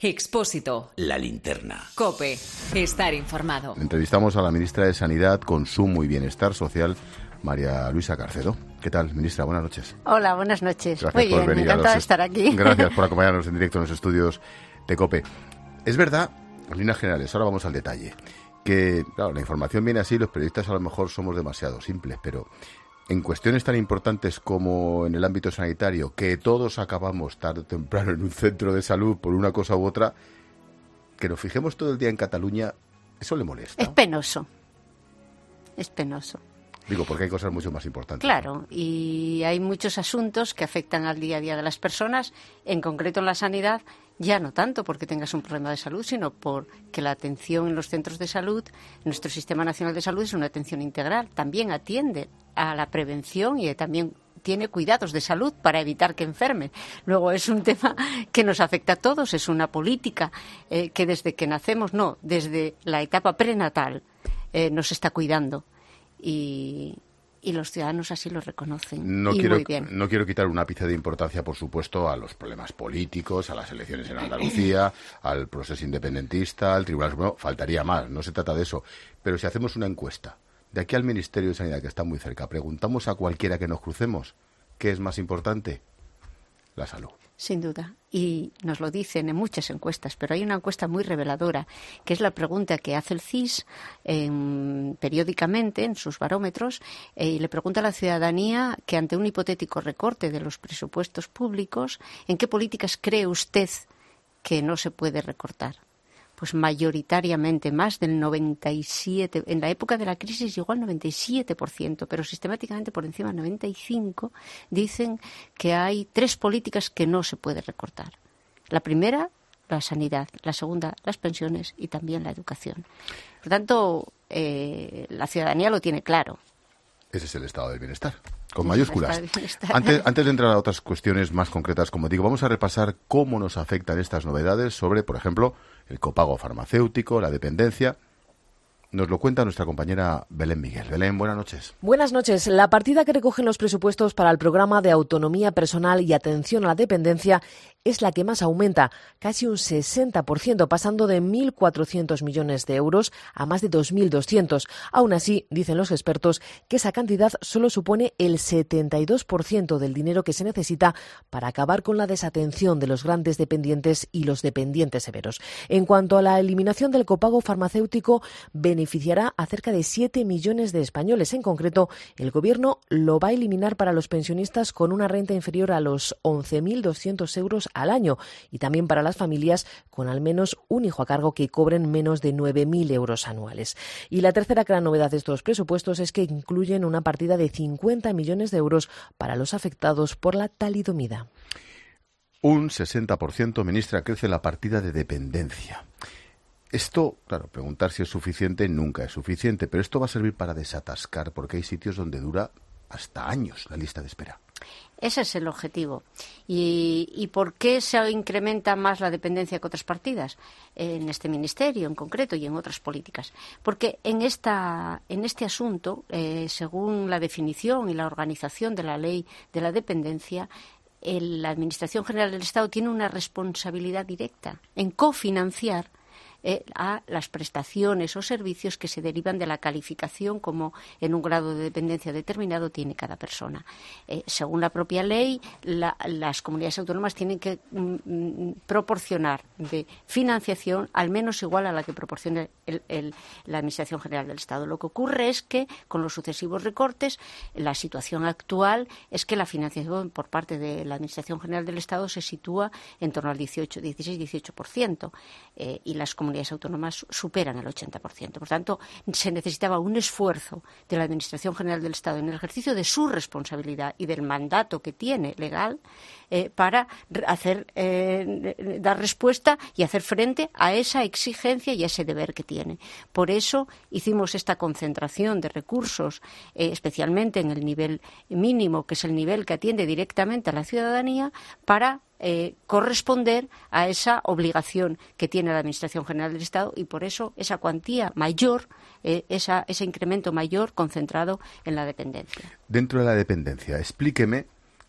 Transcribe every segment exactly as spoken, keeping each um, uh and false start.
Expósito. La linterna. COPE. Estar informado. Entrevistamos a la ministra de Sanidad, Consumo y Bienestar Social, María Luisa Carcedo. ¿Qué tal, ministra? Buenas noches. Hola, buenas noches. Gracias Muy por bien, venir encantada los... de estar aquí. Gracias por acompañarnos en directo en los estudios de COPE. Es verdad, en líneas generales, ahora vamos al detalle, que claro, la información viene así, los periodistas a lo mejor somos demasiado simples, pero en cuestiones tan importantes como en el ámbito sanitario, que todos acabamos tarde o temprano en un centro de salud por una cosa u otra, que nos fijemos todo el día en Cataluña, ¿eso le molesta? Es penoso. Es penoso. Digo, porque hay cosas mucho más importantes. Claro, ¿no? Y hay muchos asuntos que afectan al día a día de las personas, en concreto en la sanidad, ya no tanto porque tengas un problema de salud, sino porque la atención en los centros de salud, nuestro Sistema Nacional de Salud es una atención integral, también atiende a la prevención y también tiene cuidados de salud para evitar que enfermen. Luego es un tema que nos afecta a todos, es una política eh, que desde que nacemos, no, desde la etapa prenatal eh, nos está cuidando. Y, y los ciudadanos así lo reconocen. No y quiero, muy bien. no quiero quitar un ápice de importancia, por supuesto, a los problemas políticos, a las elecciones en Andalucía, al proceso independentista, al Tribunal Supremo. Faltaría más, no se trata de eso. Pero si hacemos una encuesta, de aquí al Ministerio de Sanidad, que está muy cerca, preguntamos a cualquiera que nos crucemos, ¿qué es más importante? La salud. Sin duda. Y nos lo dicen en muchas encuestas, pero hay una encuesta muy reveladora, que es la pregunta que hace el C I S eh, periódicamente en sus barómetros, eh, y le pregunta a la ciudadanía que ante un hipotético recorte de los presupuestos públicos, ¿en qué políticas cree usted que no se puede recortar? Pues mayoritariamente, más del noventa y siete por ciento. En la época de la crisis llegó al noventa y siete por ciento, pero sistemáticamente por encima del noventa y cinco por ciento dicen que hay tres políticas que no se puede recortar. La primera, la sanidad. La segunda, las pensiones y también la educación. Por tanto, eh, la ciudadanía lo tiene claro. Ese es el estado del bienestar, con mayúsculas. Bienestar. Antes, antes de entrar a otras cuestiones más concretas, como digo, vamos a repasar cómo nos afectan estas novedades sobre, por ejemplo, el copago farmacéutico, la dependencia. Nos lo cuenta nuestra compañera Belén Miguel. Belén, buenas noches. Buenas noches. La partida que recogen los presupuestos para el programa de autonomía personal y atención a la dependencia es la que más aumenta, casi un sesenta por ciento, pasando de mil cuatrocientos millones de euros a más de dos mil doscientos. Aún así, dicen los expertos que esa cantidad solo supone el setenta y dos por ciento del dinero que se necesita para acabar con la desatención de los grandes dependientes y los dependientes severos. En cuanto a la eliminación del copago farmacéutico, beneficiará a cerca de siete millones de españoles. En concreto, el Gobierno lo va a eliminar para los pensionistas con una renta inferior a los once mil doscientos euros al año y también para las familias con al menos un hijo a cargo que cobren menos de nueve mil euros anuales. Y la tercera gran novedad de estos presupuestos es que incluyen una partida de cincuenta millones de euros para los afectados por la talidomida. Un sesenta por ciento, ministra, crece la partida de dependencia. Esto, claro, preguntar si es suficiente nunca es suficiente, pero esto va a servir para desatascar, porque hay sitios donde dura hasta años la lista de espera. Ese es el objetivo. ¿Y, y por qué se incrementa más la dependencia que otras partidas? En este ministerio en concreto y en otras políticas. Porque en, esta, en este asunto, eh, según la definición y la organización de la ley de la dependencia, el, la Administración General del Estado tiene una responsabilidad directa en cofinanciar Eh, a las prestaciones o servicios que se derivan de la calificación como en un grado de dependencia determinado tiene cada persona. Eh, según la propia ley, la, las comunidades autónomas tienen que mm, proporcionar de financiación al menos igual a la que proporciona el, el, la Administración General del Estado. Lo que ocurre es que con los sucesivos recortes, la situación actual es que la financiación por parte de la Administración General del Estado se sitúa en torno al dieciocho, dieciséis, dieciocho por ciento eh, y las comunidades comunidades autónomas superan el ochenta por ciento. Por tanto, se necesitaba un esfuerzo de la Administración General del Estado en el ejercicio de su responsabilidad y del mandato que tiene legal eh, para hacer eh, dar respuesta y hacer frente a esa exigencia y a ese deber que tiene. Por eso hicimos esta concentración de recursos, eh, especialmente en el nivel mínimo, que es el nivel que atiende directamente a la ciudadanía, para Eh, corresponder a esa obligación que tiene la Administración General del Estado y por eso esa cuantía mayor, eh, esa, ese incremento mayor concentrado en la dependencia. Dentro de la dependencia, explíqueme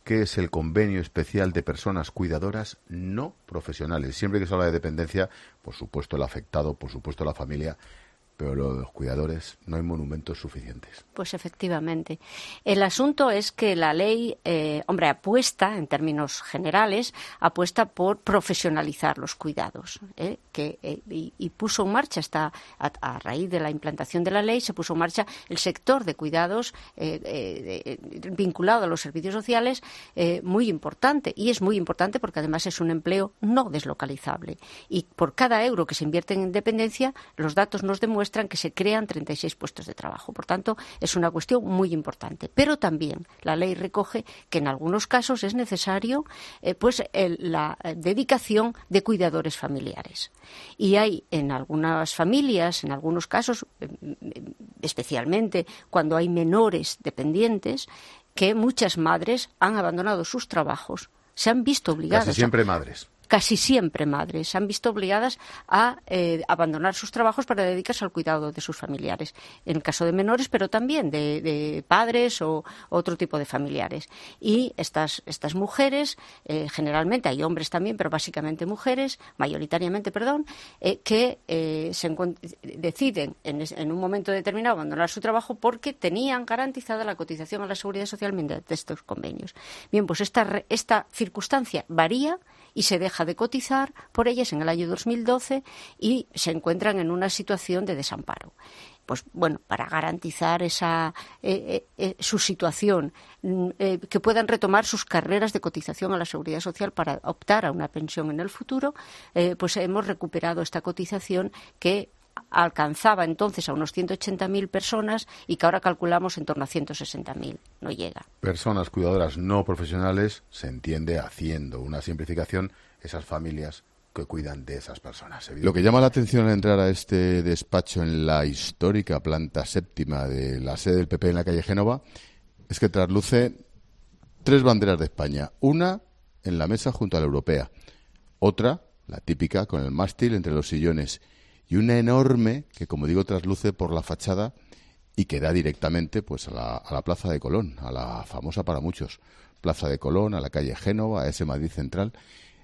qué es el convenio especial de personas cuidadoras no profesionales. Siempre que se habla de dependencia, por supuesto el afectado, por supuesto la familia, pero lo de los cuidadores no hay monumentos suficientes. Pues efectivamente. El asunto es que la ley, eh, hombre, apuesta, en términos generales, apuesta por profesionalizar los cuidados, ¿eh? que, eh, y, y puso en marcha, esta, a, a raíz de la implantación de la ley, se puso en marcha el sector de cuidados eh, eh, eh, vinculado a los servicios sociales, eh, muy importante. Y es muy importante porque además es un empleo no deslocalizable. Y por cada euro que se invierte en dependencia, los datos nos demuestran que se crean treinta y seis puestos de trabajo. Por tanto, es una cuestión muy importante. Pero también la ley recoge que en algunos casos es necesario eh, pues el, la dedicación de cuidadores familiares. Y hay en algunas familias, en algunos casos, eh, especialmente cuando hay menores dependientes, que muchas madres han abandonado sus trabajos, se han visto obligadas. Casi siempre madres. Casi siempre madres se han visto obligadas a eh, abandonar sus trabajos para dedicarse al cuidado de sus familiares, en el caso de menores, pero también de, de padres o otro tipo de familiares. Y estas, estas mujeres, eh, generalmente hay hombres también, pero básicamente mujeres, mayoritariamente, perdón, eh, que eh, se deciden en, en un momento determinado abandonar su trabajo porque tenían garantizada la cotización a la Seguridad Social mediante estos convenios. Bien, pues esta, esta circunstancia varía y se deja de cotizar por ellas en el año dos mil doce y se encuentran en una situación de desamparo. Pues bueno, para garantizar esa eh, eh, su situación, eh, que puedan retomar sus carreras de cotización a la Seguridad Social para optar a una pensión en el futuro, eh, pues hemos recuperado esta cotización que alcanzaba entonces a unos ciento ochenta mil personas y que ahora calculamos en torno a ciento sesenta mil. No llega. Personas cuidadoras no profesionales, se entiende haciendo una simplificación, esas familias que cuidan de esas personas. Lo que llama la atención al entrar a este despacho en la histórica planta séptima de la sede del P P en la calle Génova es que trasluce tres banderas de España. Una en la mesa junto a la europea, otra, la típica, con el mástil entre los sillones, y una enorme que, como digo, trasluce por la fachada y que da directamente pues a la, a la Plaza de Colón, a la famosa para muchos Plaza de Colón, a la calle Génova, a ese Madrid central.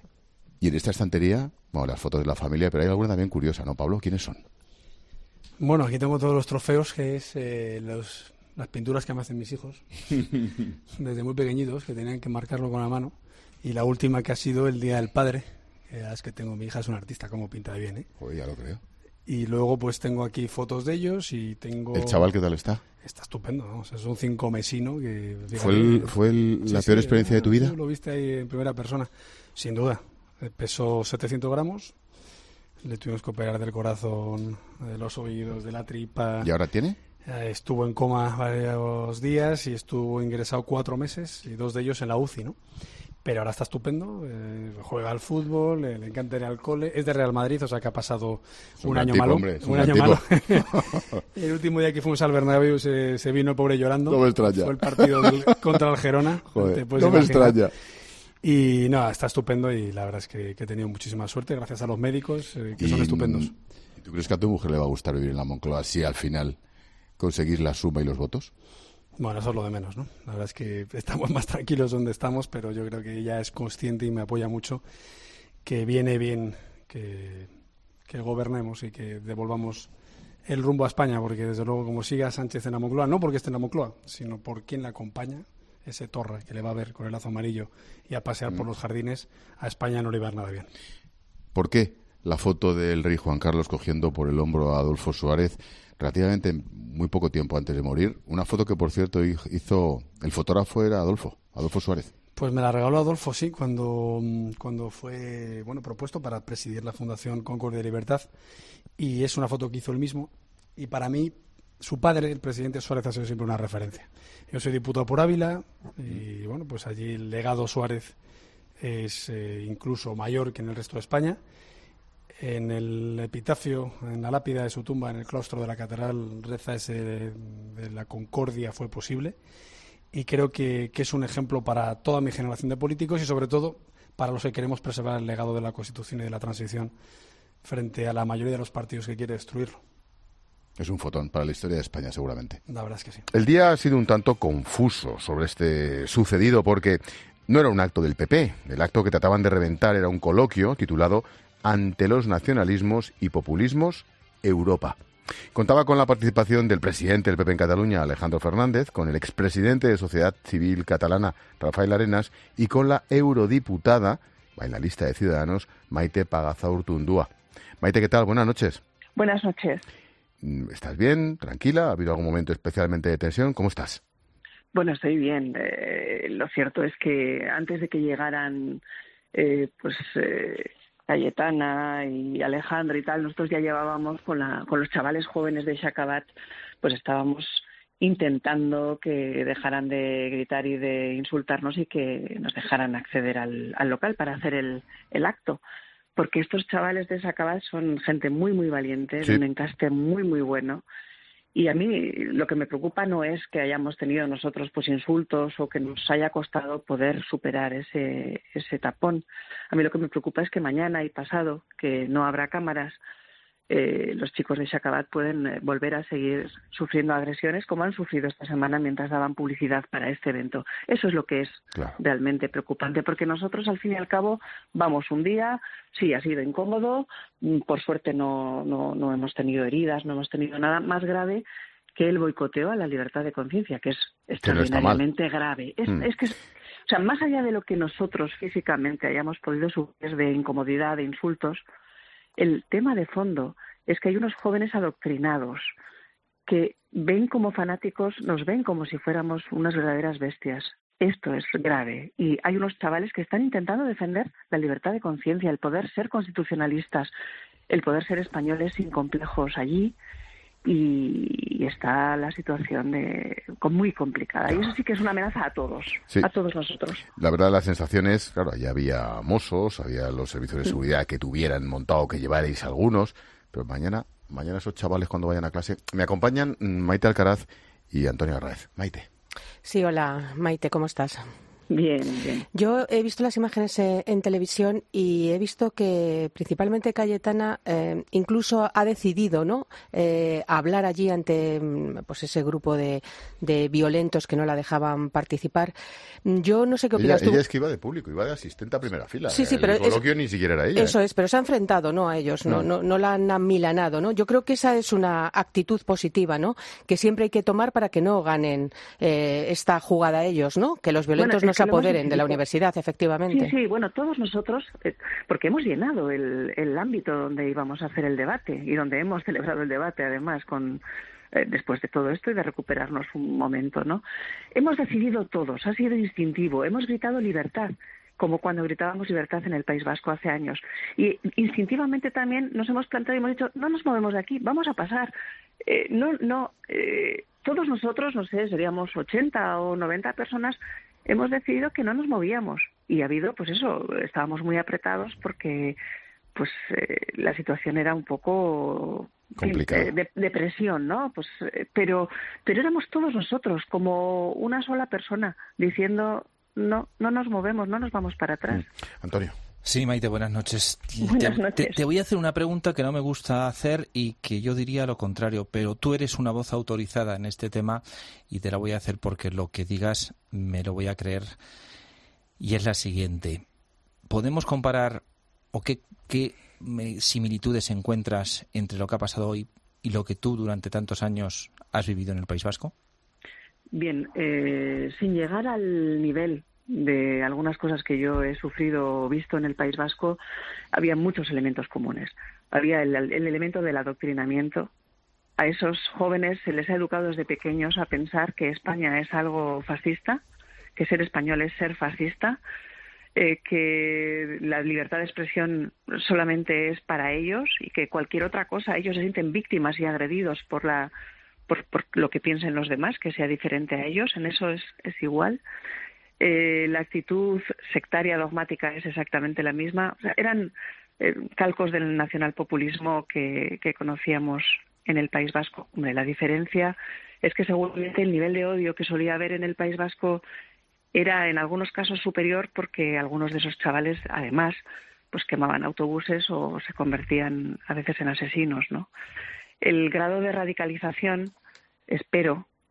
Y en esta estantería, bueno, las fotos de la familia, pero hay alguna también curiosa, ¿no, Pablo? ¿Quiénes son? Bueno, aquí tengo todos los trofeos, que es eh, los, las pinturas que me hacen mis hijos, desde muy pequeñitos, que tenían que marcarlo con la mano. Y la última que ha sido el Día del Padre, que es que tengo, mi hija es una artista, como pinta de bien, ¿eh? Joder, ya lo creo. Y luego pues tengo aquí fotos de ellos y tengo... ¿El chaval qué tal está? Está estupendo, ¿no? O sea, es un cinco mesino que... Fíjate, ¿Fue, el, fue el, sí, la sí, peor experiencia de tu vida? Tú lo viste ahí en primera persona, sin duda. Pesó setecientos gramos, le tuvimos que operar del corazón, de los oídos, de la tripa. ¿Y ahora tiene? Eh, estuvo en coma varios días y estuvo ingresado cuatro meses y dos de ellos en la U C I, ¿no? Pero ahora está estupendo, eh, juega al fútbol, le, le encanta ir al cole, es de Real Madrid, o sea que ha pasado un, un año tipo, malo. Hombre, un, un año tipo. malo. El último día que fuimos al Bernabéu se, se vino el pobre llorando. No me extraña. Fue el partido del, contra el Girona. Joder, no me extraña. Y nada, está estupendo y la verdad es que, que he tenido muchísima suerte gracias a los médicos, eh, que y, son estupendos. ¿Tú crees que a tu mujer le va a gustar vivir en la Moncloa si al final conseguís la suma y los votos? Bueno, eso es lo de menos, ¿no? La verdad es que estamos más tranquilos donde estamos, pero yo creo que ella es consciente y me apoya mucho que viene bien que, que gobernemos y que devolvamos el rumbo a España, porque desde luego como siga Sánchez en la Moncloa, no porque esté en la Moncloa, sino por quien la acompaña, ese Torra que le va a ver con el lazo amarillo y a pasear mm. por los jardines, a España no le va a ir nada bien. ¿Por qué la foto del rey Juan Carlos cogiendo por el hombro a Adolfo Suárez relativamente muy poco tiempo antes de morir? Una foto que, por cierto, hizo... El fotógrafo era Adolfo, Adolfo Suárez. Pues me la regaló Adolfo, sí, cuando, cuando fue bueno propuesto para presidir la Fundación Concordia y Libertad. Y es una foto que hizo él mismo. Y para mí, su padre, el presidente Suárez, ha sido siempre una referencia. Yo soy diputado por Ávila y, bueno, pues allí el legado Suárez es eh, incluso mayor que en el resto de España. En el epitafio, en la lápida de su tumba, en el claustro de la catedral, reza ese de, de la concordia fue posible. Y creo que, que es un ejemplo para toda mi generación de políticos y, sobre todo, para los que queremos preservar el legado de la Constitución y de la transición frente a la mayoría de los partidos que quiere destruirlo. Es un fotón para la historia de España, seguramente. La verdad es que sí. El día ha sido un tanto confuso sobre este sucedido porque no era un acto del P P. El acto que trataban de reventar era un coloquio titulado Ante los nacionalismos y populismos, Europa. Contaba con la participación del presidente del P P en Cataluña, Alejandro Fernández, con el expresidente de Sociedad Civil Catalana, Rafael Arenas, y con la eurodiputada, bailarista de Ciudadanos, Maite Pagazaurtundúa. Maite, ¿qué tal? Buenas noches. Buenas noches. ¿Estás bien? ¿Tranquila? ¿Ha habido algún momento especialmente de tensión? ¿Cómo estás? Bueno, estoy bien. Eh, lo cierto es que antes de que llegaran eh, pues eh, Cayetana y Alejandro y tal, nosotros ya llevábamos con, la, con los chavales jóvenes de Xacabat, pues estábamos intentando que dejaran de gritar y de insultarnos y que nos dejaran acceder al, al local para hacer el, el acto. Porque estos chavales de Xacabat son gente muy, muy valiente, sí. de un encaste muy, muy bueno. Y a mí lo que me preocupa no es que hayamos tenido nosotros pues insultos o que nos haya costado poder superar ese, ese tapón. A mí lo que me preocupa es que mañana y pasado, que no habrá cámaras, eh, los chicos de Xacabat pueden eh, volver a seguir sufriendo agresiones como han sufrido esta semana mientras daban publicidad para este evento. Eso es lo que es claro. realmente preocupante, porque nosotros al fin y al cabo vamos un día, sí, ha sido incómodo, por suerte no, no, no hemos tenido heridas, no hemos tenido nada más grave que el boicoteo a la libertad de conciencia, que es extraordinariamente no grave. Es, mm. es que, o sea, más allá de lo que nosotros físicamente hayamos podido sufrir de incomodidad, de insultos, el tema de fondo es que hay unos jóvenes adoctrinados que ven como fanáticos, nos ven como si fuéramos unas verdaderas bestias. Esto es grave. Y hay unos chavales que están intentando defender la libertad de conciencia, el poder ser constitucionalistas, el poder ser españoles sin complejos allí. Y está la situación de, muy complicada. Y eso sí que es una amenaza a todos, sí. a todos nosotros. La verdad, la sensación es, claro, ya había mozos, había los servicios de seguridad que tuvieran montado, que llevarais algunos, pero mañana, mañana esos chavales cuando vayan a clase, me acompañan Maite Alcaraz y Antonio Arraez. Maite. Sí, hola, Maite, ¿cómo estás? Bien, bien. Yo he visto las imágenes eh, en televisión y he visto que principalmente Cayetana eh, incluso ha decidido, ¿no?, eh, hablar allí ante pues ese grupo de, de violentos que no la dejaban participar. Yo no sé qué opinas ella, tú. Ella es que iba de público, iba de asistente a primera fila. Sí, sí, el pero coloquio es, ni siquiera era ella. Eso ¿eh? es, pero se ha enfrentado, ¿no?, a ellos, no, no, no, no la han amilanado, ¿no? Yo creo que esa es una actitud positiva, ¿no?, que siempre hay que tomar para que no ganen eh, esta jugada ellos, ¿no?, que los violentos bueno, no se apoderen de la universidad, efectivamente. Sí, sí, bueno, todos nosotros, eh, porque hemos llenado el, el ámbito donde íbamos a hacer el debate y donde hemos celebrado el debate, además, con eh, después de todo esto y de recuperarnos un momento, ¿no? Hemos decidido todos, ha sido instintivo, hemos gritado libertad, como cuando gritábamos libertad en el País Vasco hace años. Y instintivamente también nos hemos planteado y hemos dicho, no nos movemos de aquí, vamos a pasar. Eh, no, no, eh, todos nosotros, no sé, seríamos ochenta o noventa personas, hemos decidido que no nos movíamos. Y ha habido, pues eso, estábamos muy apretados porque pues eh, la situación era un poco complicada, eh, de, de presión, ¿no? Pues, eh, pero, pero éramos todos nosotros, como una sola persona, diciendo no, no nos movemos, no nos vamos para atrás. Mm. Antonio. Sí, Maite, buenas noches. Buenas te, noches. Te, te voy a hacer una pregunta que no me gusta hacer y que yo diría lo contrario, pero tú eres una voz autorizada en este tema y te la voy a hacer porque lo que digas me lo voy a creer. Y es la siguiente. ¿Podemos comparar o qué, qué similitudes encuentras entre lo que ha pasado hoy y lo que tú durante tantos años has vivido en el País Vasco? Bien, eh, sin llegar al nivel de algunas cosas que yo he sufrido o visto en el País Vasco, había muchos elementos comunes. Había el, el elemento del adoctrinamiento. A esos jóvenes se les ha educado desde pequeños a pensar que España es algo fascista, que ser español es ser fascista, eh, que la libertad de expresión solamente es para ellos y que cualquier otra cosa, ellos se sienten víctimas y agredidos por la por, por lo que piensen los demás, que sea diferente a ellos, en eso es, es igual. Eh, la actitud sectaria dogmática es exactamente la misma. O sea, eran eh, calcos del nacionalpopulismo que, que conocíamos en el País Vasco. Hombre, la diferencia es que seguramente el nivel de odio que solía haber en el País Vasco era en algunos casos superior porque algunos de esos chavales, además, pues quemaban autobuses o se convertían a veces en asesinos, ¿no? El grado de radicalización, espero,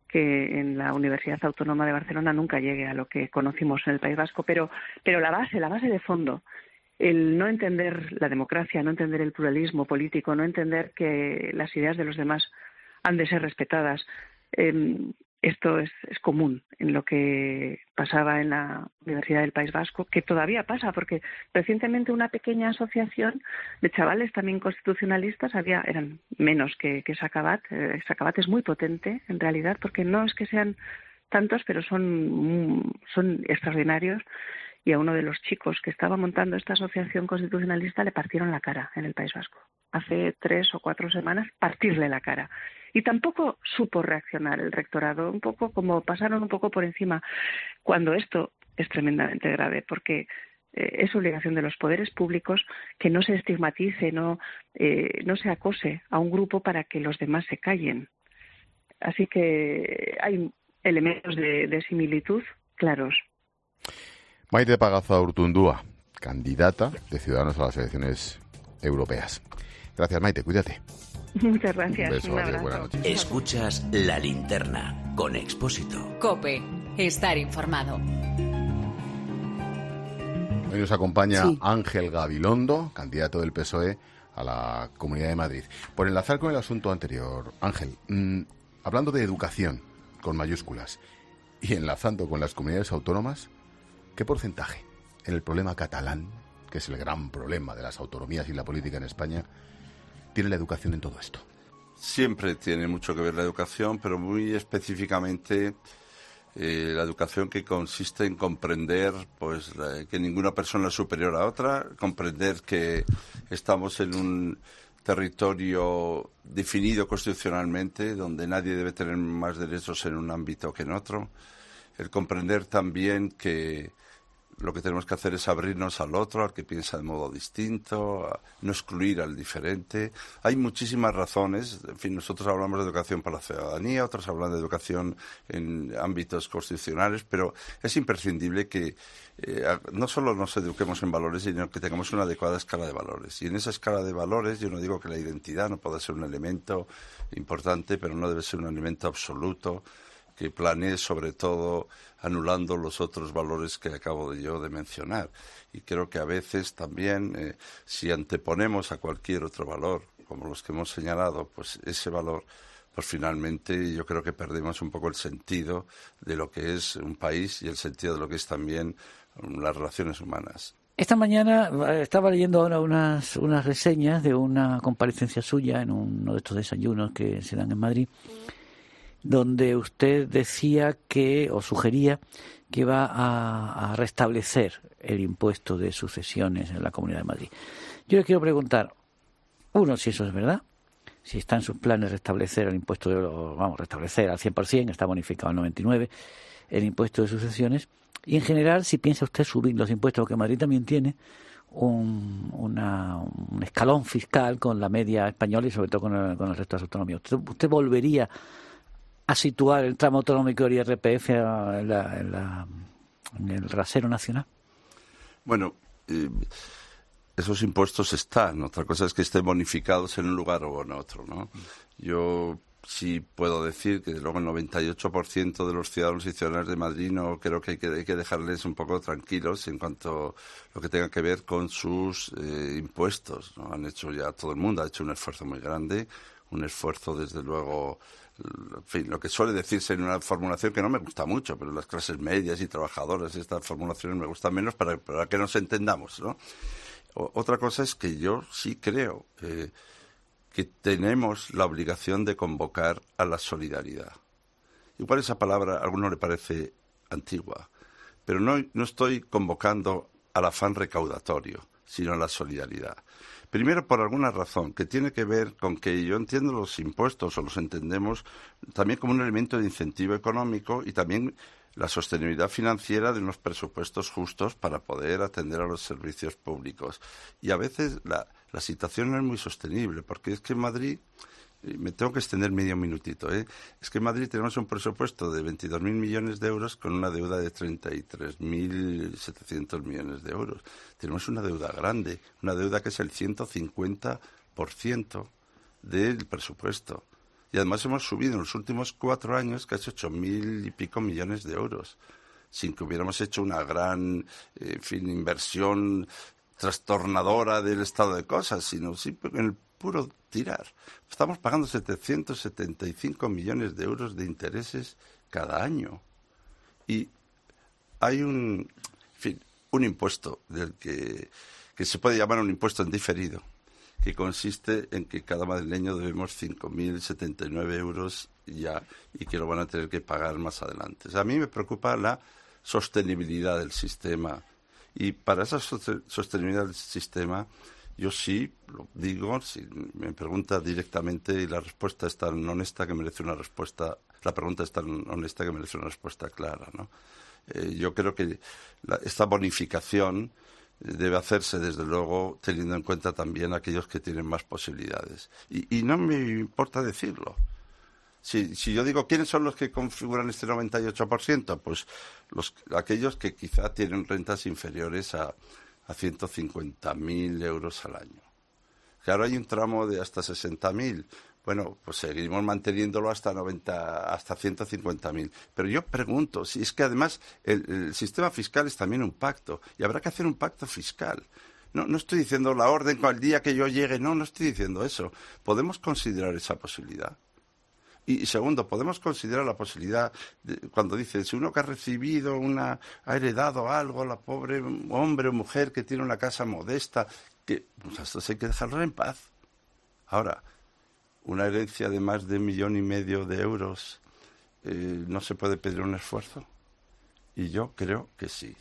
que en la Universidad Autónoma de Barcelona nunca llegue a lo que conocimos en el País Vasco, pero, pero la base, la base de fondo, el no entender la democracia, no entender el pluralismo político, no entender que las ideas de los demás han de ser respetadas, eh, esto es, es común en lo que pasaba en la Universidad del País Vasco, que todavía pasa, porque recientemente una pequeña asociación de chavales también constitucionalistas, había eran menos que, que Sacabat. Eh, Sacabat es muy potente, en realidad, porque no es que sean tantos, pero son, son extraordinarios, y a uno de los chicos que estaba montando esta asociación constitucionalista le partieron la cara en el País Vasco. Hace tres o cuatro semanas, partirle la cara. Y tampoco supo reaccionar el rectorado, un poco como pasaron un poco por encima, cuando esto es tremendamente grave, porque eh, es obligación de los poderes públicos que no se estigmatice, no, eh, no se acose a un grupo para que los demás se callen. Así que hay elementos de, de similitud claros. Maite Pagazaurtundúa, candidata de Ciudadanos a las elecciones europeas. Gracias, Maite, cuídate. Muchas gracias. Un beso, Un adiós, buenas noches. Escuchas La Linterna con Expósito. COPE. Estar informado. Hoy nos acompaña Sí. Ángel Gabilondo, candidato del P S O E a la Comunidad de Madrid. Por enlazar con el asunto anterior, Ángel, mmm, hablando de educación con mayúsculas y enlazando con las comunidades autónomas, ¿qué porcentaje en el problema catalán, que es el gran problema de las autonomías y la política en España, tiene la educación en todo esto? Siempre tiene mucho que ver la educación, pero muy específicamente eh, la educación que consiste en comprender pues la, que ninguna persona es superior a otra, comprender que estamos en un territorio definido constitucionalmente, donde nadie debe tener más derechos en un ámbito que en otro, el comprender también que lo que tenemos que hacer es abrirnos al otro, al que piensa de modo distinto, a no excluir al diferente. Hay muchísimas razones. En fin, nosotros hablamos de educación para la ciudadanía, otros hablan de educación en ámbitos constitucionales, pero es imprescindible que eh, no solo nos eduquemos en valores, sino que tengamos una adecuada escala de valores. Y en esa escala de valores, yo no digo que la identidad no pueda ser un elemento importante, pero no debe ser un elemento absoluto, que planee sobre todo anulando los otros valores que acabo de yo de mencionar. Y creo que a veces también, eh, si anteponemos a cualquier otro valor, como los que hemos señalado, pues ese valor, pues finalmente yo creo que perdemos un poco el sentido de lo que es un país y el sentido de lo que es también las relaciones humanas. Esta mañana estaba leyendo ahora unas, unas reseñas de una comparecencia suya en uno de estos desayunos que se dan en Madrid, donde usted decía que, o sugería, que va a, a restablecer el impuesto de sucesiones en la Comunidad de Madrid. Yo le quiero preguntar, uno, si eso es verdad, si está en sus planes restablecer el impuesto, de, vamos, restablecer al cien por ciento, está bonificado al noventa y nueve por ciento, el impuesto de sucesiones, y en general, si piensa usted subir los impuestos, que Madrid también tiene un, una, un escalón fiscal con la media española y sobre todo con el, con el resto de las autonomías. ¿Usted, usted volvería a situar el tramo autonómico del I R P F en, la, en, la, en el rasero nacional? Bueno, eh, esos impuestos están. Otra cosa es que estén bonificados en un lugar o en otro, ¿no? Yo sí puedo decir que luego el noventa y ocho por ciento de los ciudadanos y ciudadanas de Madrid no creo que hay que, hay que dejarles un poco tranquilos en cuanto a lo que tenga que ver con sus eh, impuestos, ¿no? Han hecho ya, todo el mundo ha hecho un esfuerzo muy grande, un esfuerzo desde luego, en fin, lo que suele decirse en una formulación que no me gusta mucho, pero las clases medias y trabajadoras, estas formulaciones me gustan menos para, para que nos entendamos, ¿no? O, otra cosa es que yo sí creo eh, que tenemos la obligación de convocar a la solidaridad. Igual esa palabra a alguno le parece antigua, pero no, no estoy convocando al afán recaudatorio, sino a la solidaridad. Primero, por alguna razón, que tiene que ver con que yo entiendo los impuestos, o los entendemos también como un elemento de incentivo económico y también la sostenibilidad financiera de unos presupuestos justos para poder atender a los servicios públicos. Y a veces la, la situación no es muy sostenible, porque es que en Madrid, me tengo que extender medio minutito, ¿eh? Es que en Madrid tenemos un presupuesto de veintidós mil millones de euros con una deuda de treinta y tres mil setecientos millones de euros. Tenemos una deuda grande, una deuda que es el ciento cincuenta por ciento del presupuesto. Y además hemos subido en los últimos cuatro años casi ocho mil y pico millones de euros, sin que hubiéramos hecho una gran, eh, en fin, inversión trastornadora del estado de cosas, sino en el puro tirar. Estamos pagando setecientos setenta y cinco millones de euros de intereses cada año. Y hay un, en fin, un impuesto del que, que se puede llamar un impuesto en diferido, que consiste en que cada madrileño debemos cinco mil setenta y nueve euros ya y que lo van a tener que pagar más adelante. O sea, a mí me preocupa la sostenibilidad del sistema. Y para esa sostenibilidad del sistema, yo sí lo digo, si me pregunta directamente y la respuesta es tan honesta que merece una respuesta, la pregunta es tan honesta que merece una respuesta clara, ¿no? Eh, yo creo que la, esta bonificación debe hacerse, desde luego, teniendo en cuenta también a aquellos que tienen más posibilidades. Y, y no me importa decirlo. Si, si yo digo, ¿quiénes son los que configuran este noventa y ocho por ciento? Pues los, aquellos que quizá tienen rentas inferiores a, a ciento cincuenta mil euros al año. Claro, hay un tramo de hasta sesenta mil. Bueno, pues seguimos manteniéndolo hasta noventa, hasta ciento cincuenta mil. Pero yo pregunto, si es que además el, el sistema fiscal es también un pacto, y habrá que hacer un pacto fiscal. No, no estoy diciendo la orden con el día que yo llegue, no, no estoy diciendo eso. Podemos considerar esa posibilidad. Y, y segundo, podemos considerar la posibilidad, de, cuando dice, si uno que ha recibido una, ha heredado algo, la pobre hombre o mujer que tiene una casa modesta, que pues hasta hay que dejarlo en paz. Ahora, una herencia de más de un millón y medio de euros, eh, ¿no se puede pedir un esfuerzo? Y yo creo que sí.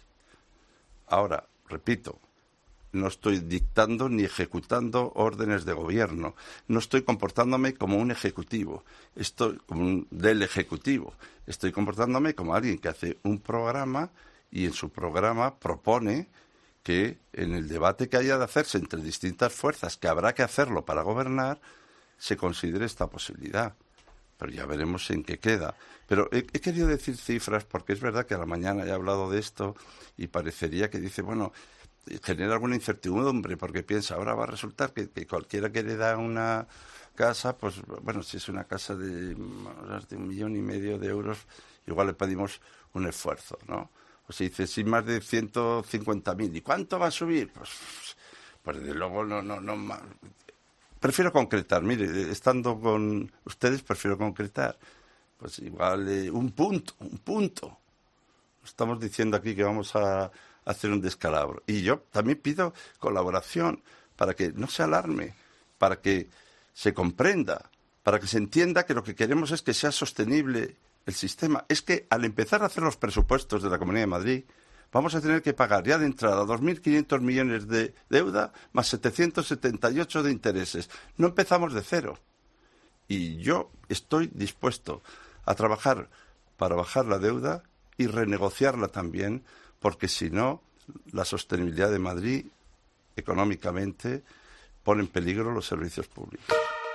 Ahora, repito, no estoy dictando ni ejecutando órdenes de gobierno. No estoy comportándome como un ejecutivo, estoy como un del ejecutivo. Estoy comportándome como alguien que hace un programa y en su programa propone que en el debate que haya de hacerse entre distintas fuerzas, que habrá que hacerlo para gobernar, se considere esta posibilidad. Pero ya veremos en qué queda. Pero he, he querido decir cifras porque es verdad que a la mañana he hablado de esto y parecería que dice, bueno, genera alguna incertidumbre porque piensa, ahora va a resultar que, que cualquiera que le da una casa, pues bueno, si es una casa de, de un millón y medio de euros, igual le pedimos un esfuerzo, ¿no? O se dice, si más de ciento cincuenta mil, ¿y cuánto va a subir? Pues, pues desde luego no, no, no más. Prefiero concretar, mire, estando con ustedes prefiero concretar. Pues igual eh, un punto, un punto. Estamos diciendo aquí que vamos a hacer un descalabro. Y yo también pido colaboración para que no se alarme, para que se comprenda, para que se entienda que lo que queremos es que sea sostenible el sistema. Es que al empezar a hacer los presupuestos de la Comunidad de Madrid, vamos a tener que pagar ya de entrada dos mil quinientos millones de deuda más setecientos setenta y ocho de intereses. No empezamos de cero. Y yo estoy dispuesto a trabajar para bajar la deuda y renegociarla también, porque si no, la sostenibilidad de Madrid económicamente pone en peligro los servicios públicos.